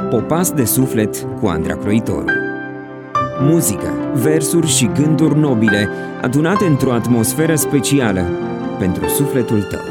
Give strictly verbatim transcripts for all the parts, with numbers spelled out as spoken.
Popas de suflet cu Andra Croitoru. Muzică, versuri și gânduri nobile adunate într-o atmosferă specială pentru sufletul tău.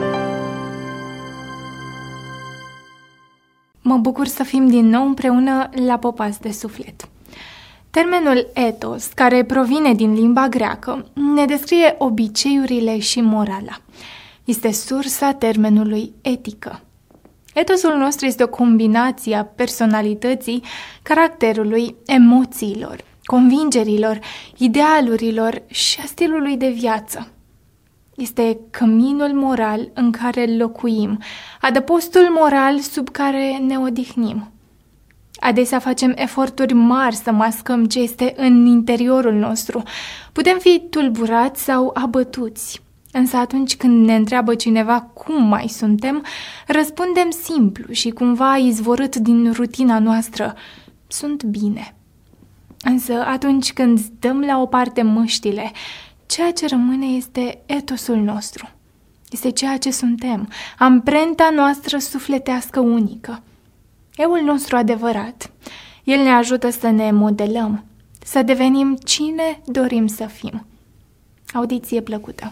Mă bucur să fim din nou împreună la Popas de suflet. Termenul ethos, care provine din limba greacă, ne descrie obiceiurile și morala. Este sursa termenului etică. Etosul nostru este o combinație a personalității, caracterului, emoțiilor, convingerilor, idealurilor și a stilului de viață. Este căminul moral în care locuim, adăpostul moral sub care ne odihnim. Adesea facem eforturi mari să mascăm ce este în interiorul nostru. Putem fi tulburați sau abătuți. Însă atunci când ne întreabă cineva cum mai suntem, răspundem simplu și cumva izvorât din rutina noastră: sunt bine. Însă atunci când dăm la o parte măștile, ceea ce rămâne este etosul nostru. Este ceea ce suntem, amprenta noastră sufletească unică. Eul nostru adevărat. El ne ajută să ne modelăm, să devenim cine dorim să fim. Audiție plăcută!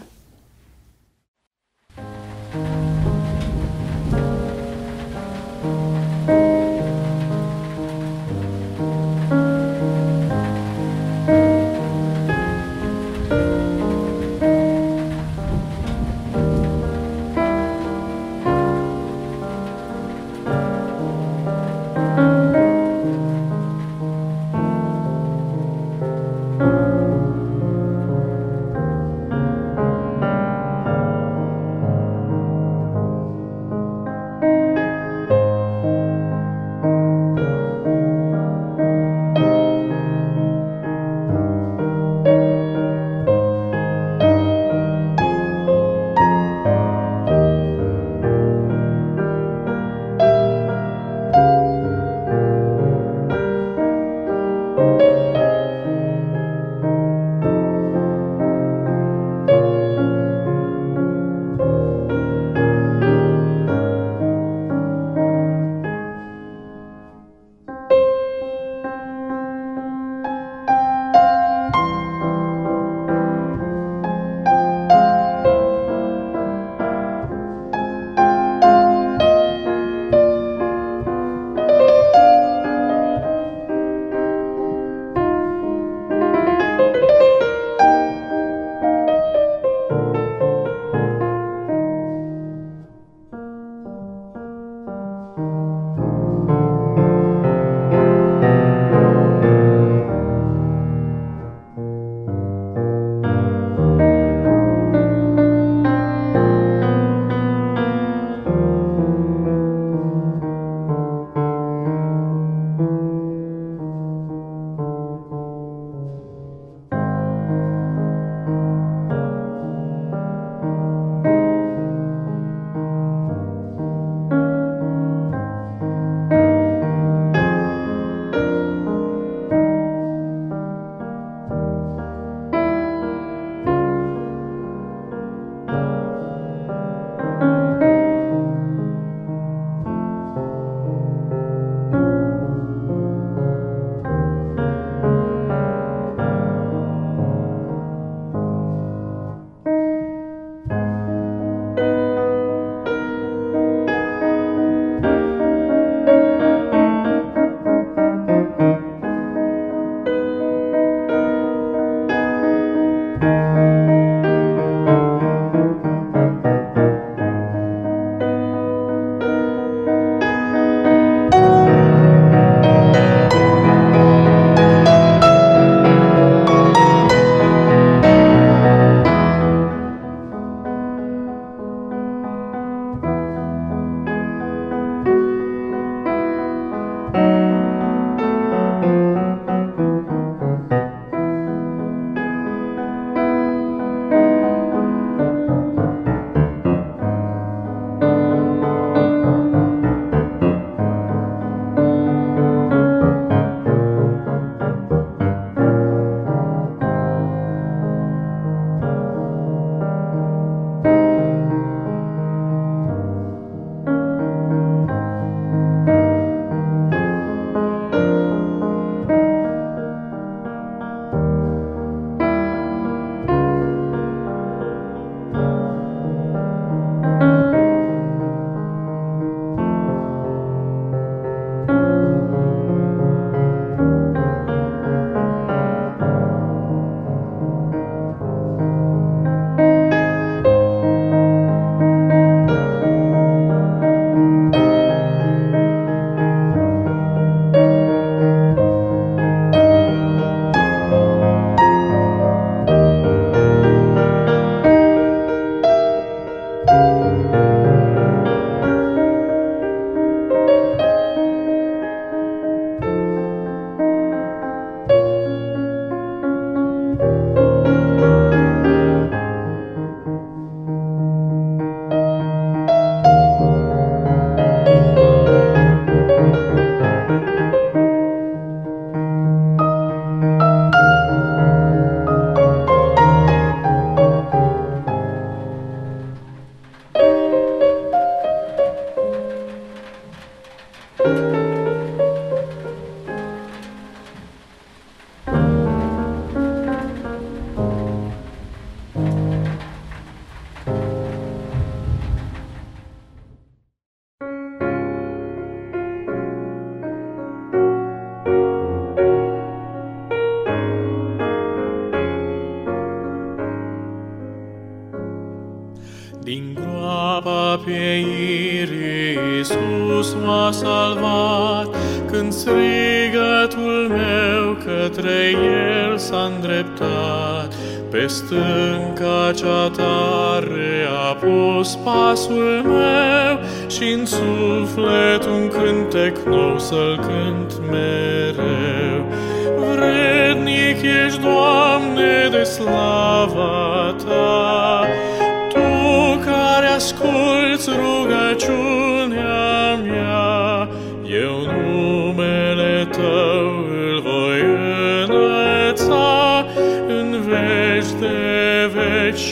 Din groapa pieirii Iisus m-a salvat, când strigătul meu către El s-a îndreptat. Pe stânca cea tare a pus pasul meu și-n suflet un cântec nou să-L cânt mereu. Vrednic ești, Doamne, de slava Ta, care asculți rugăciunea mea, eu numele Tău îl voi înălța în veci de veci.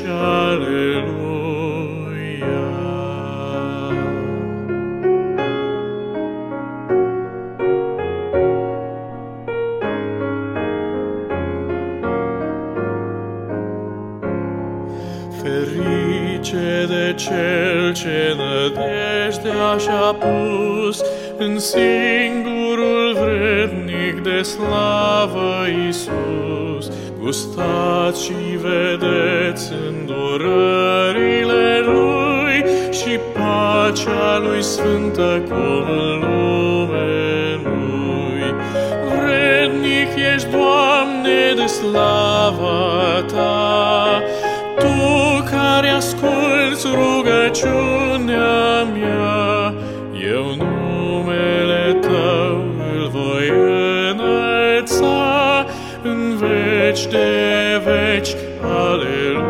Aleluia. Ferice de cel ce nădejdea și-a pus în singurul vrednic de slavă Iisus. Gustați și vedeți îndurările Lui și pacea Lui sfântă cum în lume nu-i. Vrednic ești, Doamne, de slava Ta, Tu care asculți rugăciunea mea, eu numele Tău îl voi înălța în veci de veci. Aleluia.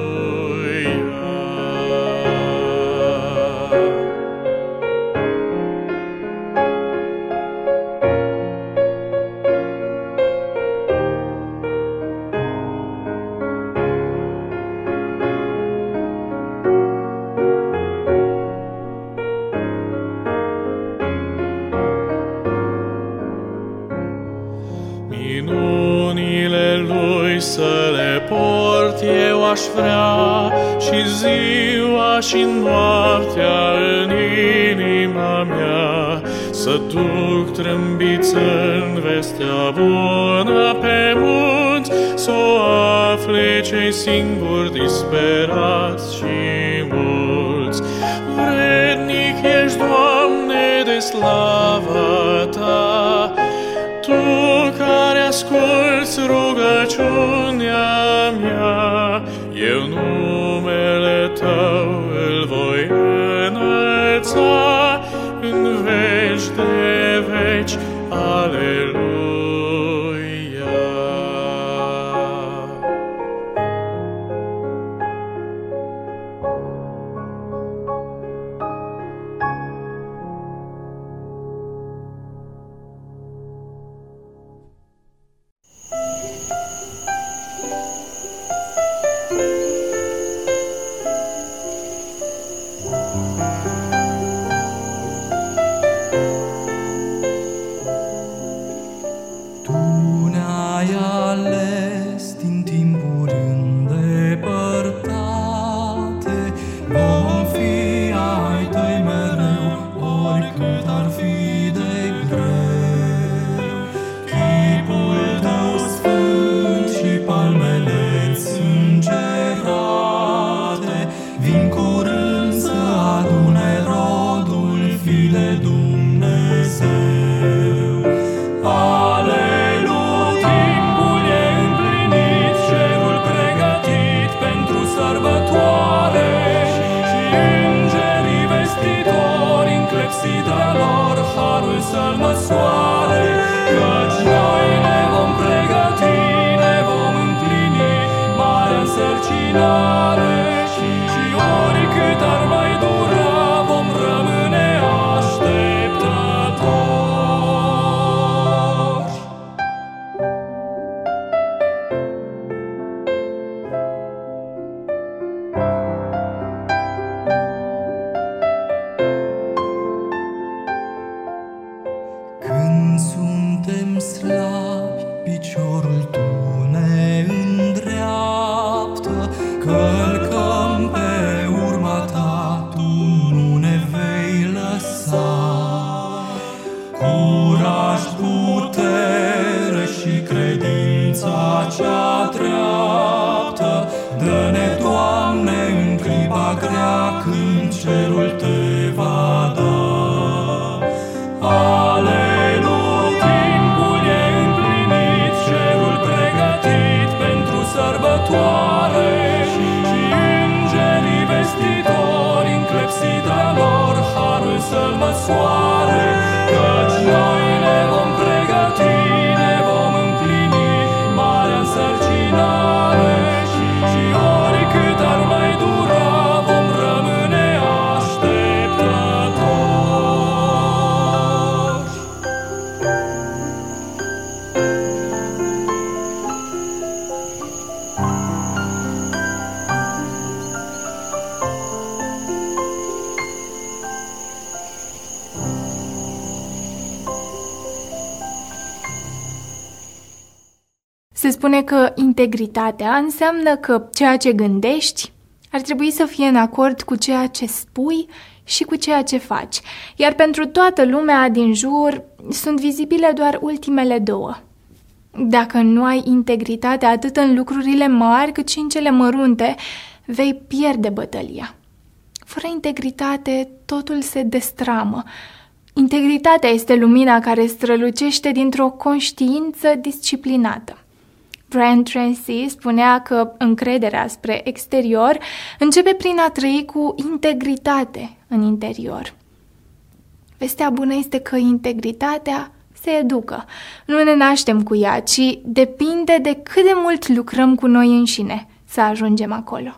Minunile Lui să le port eu aș vrea, și ziua și noaptea în inima mea, să duc trâmbiți în vestea bună pe munți, să o afle cei singuri disperați și mulți. Vrednic ești, Doamne, de slava Ta, Tu care asculți rugăciunea mea, eu numele Tău îl voi înălța în veci de veci. Aleluia. suntem slabi, piciorul tu ne îndreaptă, călcăm pe urma ta, tu nu ne vei lăsa. Curaj, putere și credința cea dreaptă, dă-ne, Doamne, în clipa grea când cerul te va da. Aleluia, timpul e împlinit, cerul pregătit pentru sărbătoare, și îngerii vestitori în clepsidra lor harul să-l măsoare, căci noi ne vom pregăti, ne vom împlini marea însărcinare, și, și oricât ar mai dura, vom rămâne așteptători. Se spune că integritatea înseamnă că ceea ce gândești ar trebui să fie în acord cu ceea ce spui și cu ceea ce faci, iar pentru toată lumea din jur sunt vizibile doar ultimele două. Dacă nu ai integritate atât în lucrurile mari cât și în cele mărunte, vei pierde bătălia. Fără integritate, totul se destramă. Integritatea este lumina care strălucește dintr-o conștiință disciplinată. Brian Tracy spunea că încrederea spre exterior începe prin a trăi cu integritate în interior. Vestea bună este că integritatea se educă. Nu ne naștem cu ea, ci depinde de cât de mult lucrăm cu noi înșine să ajungem acolo.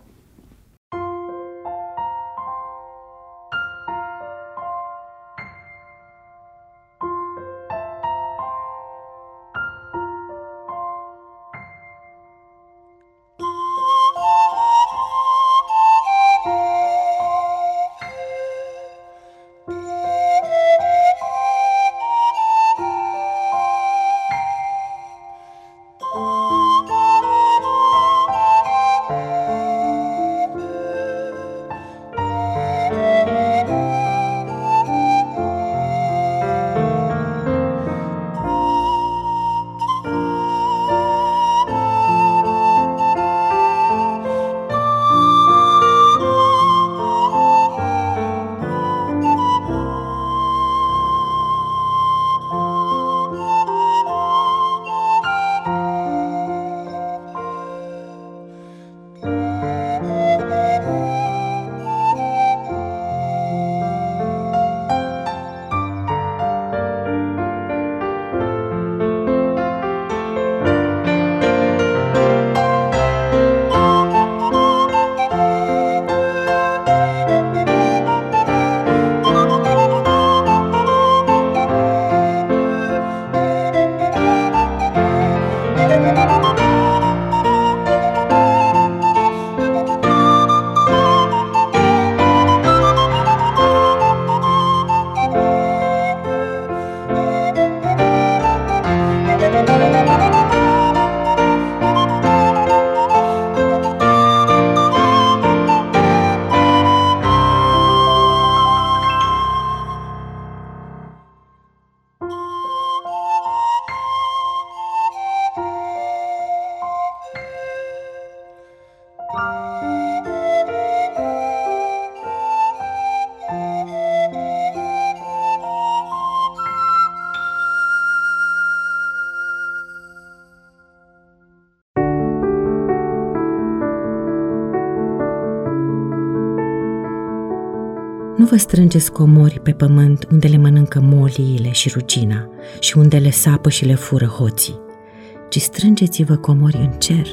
Nu vă strângeți comori pe pământ unde le mănâncă moliile și rugina și unde le sapă și le fură hoții, ci strângeți-vă comori în cer,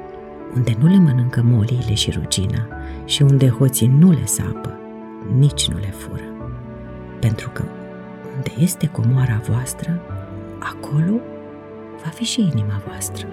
unde nu le mănâncă moliile și rugina și unde hoții nu le sapă, nici nu le fură. Pentru că unde este comoara voastră, acolo va fi și inima voastră.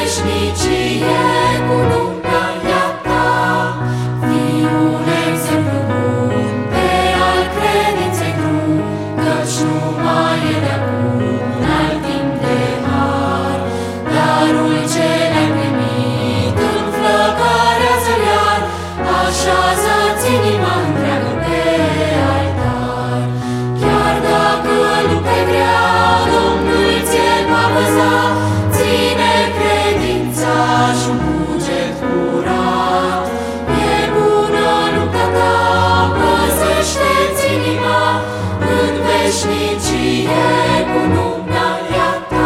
veșnicie cununarea ta. Fii un exemplu bun pe al credinței drum, căci numai e de acum un alt timp de har. Darul ce ne-ai primit înflăcărează-l iar, așează-ți inima întreagă pe altar. Chiar dacă lupta e grea, Domnul ți-e va văza, ține credința și un cuget curat. E bună lupta ta, păzește-ți inima, în veșnicie cununarea ta.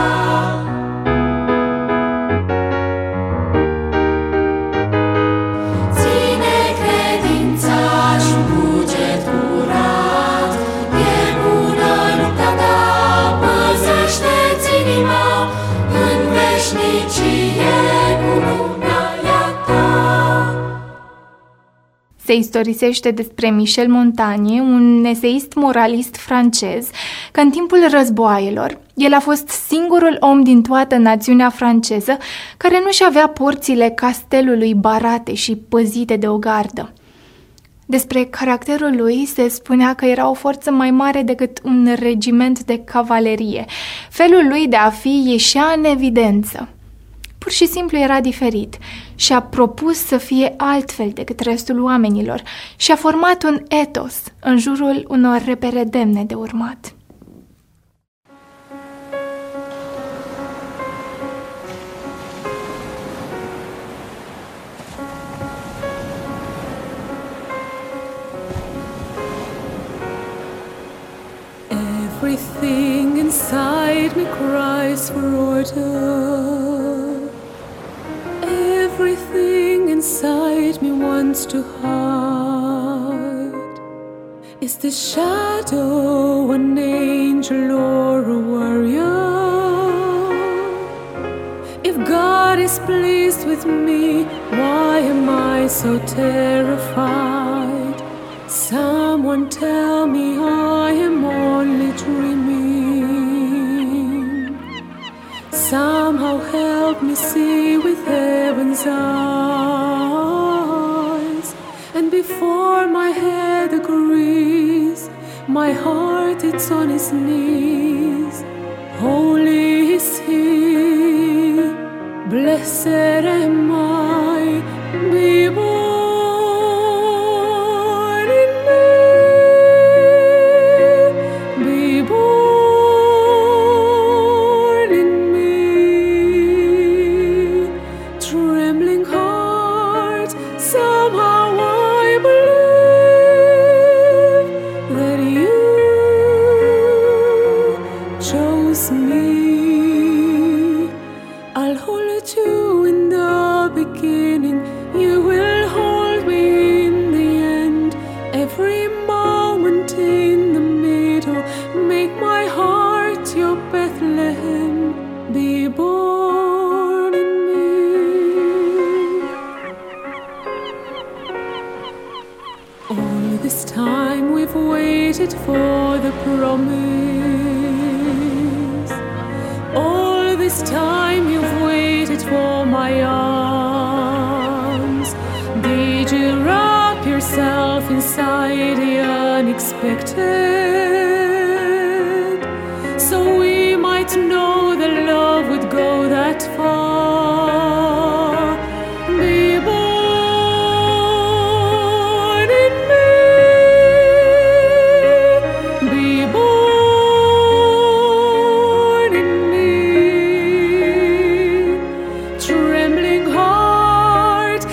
Ține credința și un cuget curat. E bună lupta ta, păzește-ți inima, în veșnicie cununarea ta. Se istorisește despre Michel Montaigne, un eseist moralist francez, că în timpul războaielor el a fost singurul om din toată națiunea franceză care nu-și avea porțile castelului barate și păzite de o gardă. Despre caracterul lui se spunea că era o forță mai mare decât un regiment de cavalerie. Felul lui de a fi ieșea în evidență. Pur și simplu era diferit și a propus să fie altfel decât restul oamenilor și a format un etos în jurul unor repere demne de urmat. Everything inside me cries for order. Everything inside me wants to hide. Is the shadow an angel or a warrior? If God is pleased with me, why am I so terrified? Someone tell me I am only dreaming. Somehow help me see with heaven's eyes. And before my head agrees, my heart it's on his knees. Holy is he, blessed am I, be born. For the promise, all this time you've waited for my arms. Did you wrap yourself inside the unexpected, so we might know that love would go that far? Be born.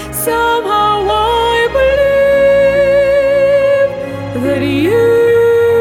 That you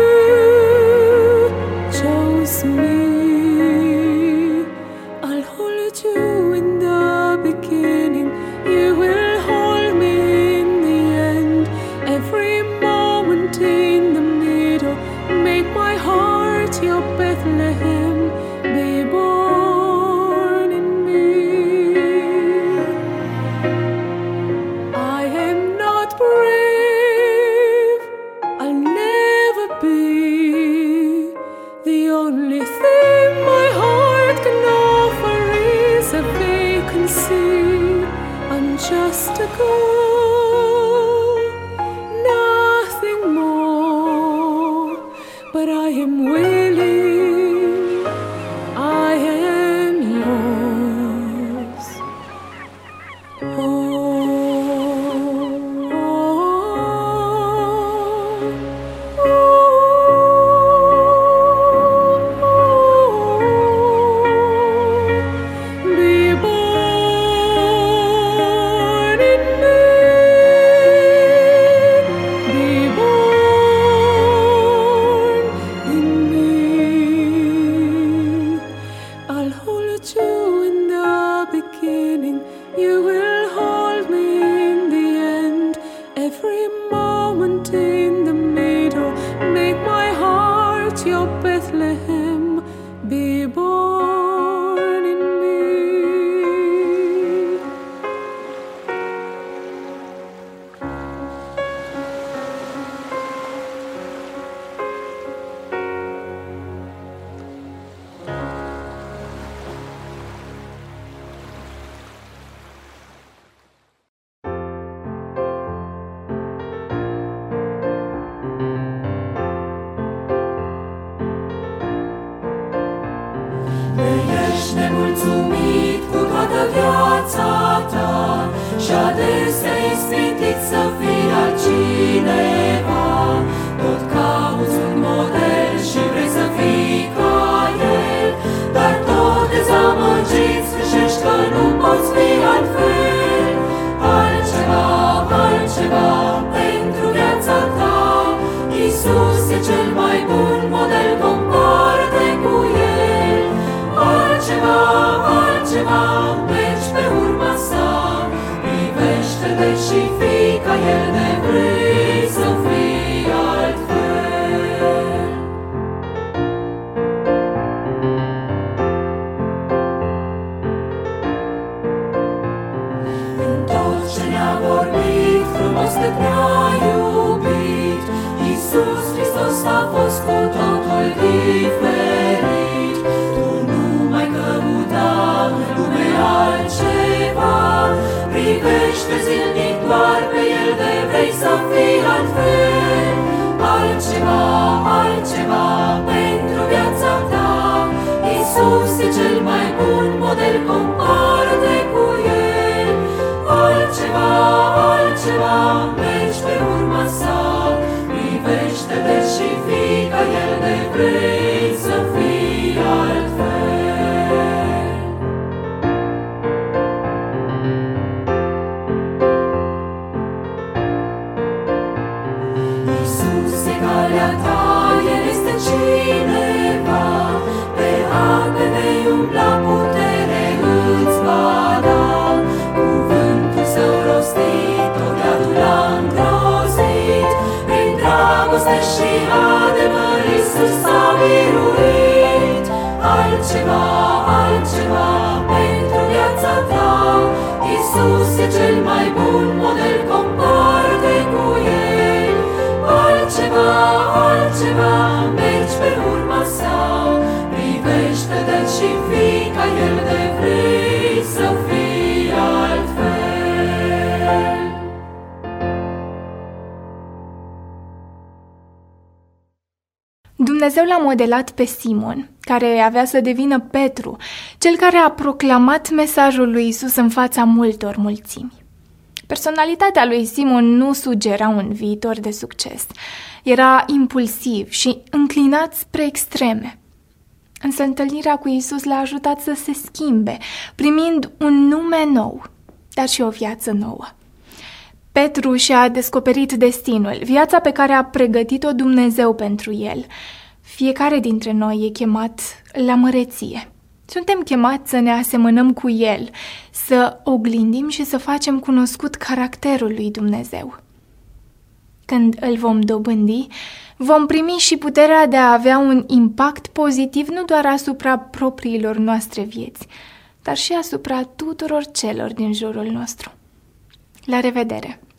can see I'm just a girl, nothing more, but I am willing, I am yours. Oh. Ești nemulțumit cu toată viața ta și adesea ispitit să fii altcineva. Tot cauți un model și vrei să fii ca el, dar tot dezamăgit sfârșești că nu poți fi altfel. Altceva, altceva pentru viața ta. Iisus e cel mai bun model, compară-te cu el. Altceva, altceva, mergi pe urma sa. Privește-te și fii ca el, de vrei să fii altfel. În tot ce ne-a vorbit frumos de te-a iubit, Iisus Hristos a fost cu totul diferit. Tu nu mai căuta în lume altceva, privește zilnic doar pe el, de vrei să fii altfel. Altceva, altceva pentru viața ta. Iisus e cel mai bun model, compară-te cu el. Altceva, altceva, mergi pe urma sa. Privește-te și fii ca el, de vrei să fii altfel. Iisus e calea ta, el este cineva, pe ape vei umbla, putere îți va da. Cuvântul său rostit, tot iadul l-a îngrozit, prin dragoste și adevăr Iisus s-a biruit. Altceva, altceva pentru viața ta. Iisus e cel mai bun model, compară-te cu el. Altceva, altceva, mergi pe urma sa. Privește-te și fii ca el, de vrei să fii altfel. Dumnezeu l-a modelat pe Simon, care avea să devină Petru, cel care a proclamat mesajul lui Isus în fața multor mulțimi. Personalitatea lui Simon nu sugera un viitor de succes. Era impulsiv și înclinat spre extreme. Însă întâlnirea cu Isus l-a ajutat să se schimbe, primind un nume nou, dar și o viață nouă. Petru și-a descoperit destinul, viața pe care a pregătit-o Dumnezeu pentru el. Fiecare dintre noi e chemat la măreție. Suntem chemați să ne asemănăm cu el, să oglindim și să facem cunoscut caracterul lui Dumnezeu. Când îl vom dobândi, vom primi și puterea de a avea un impact pozitiv nu doar asupra propriilor noastre vieți, dar și asupra tuturor celor din jurul nostru. La revedere!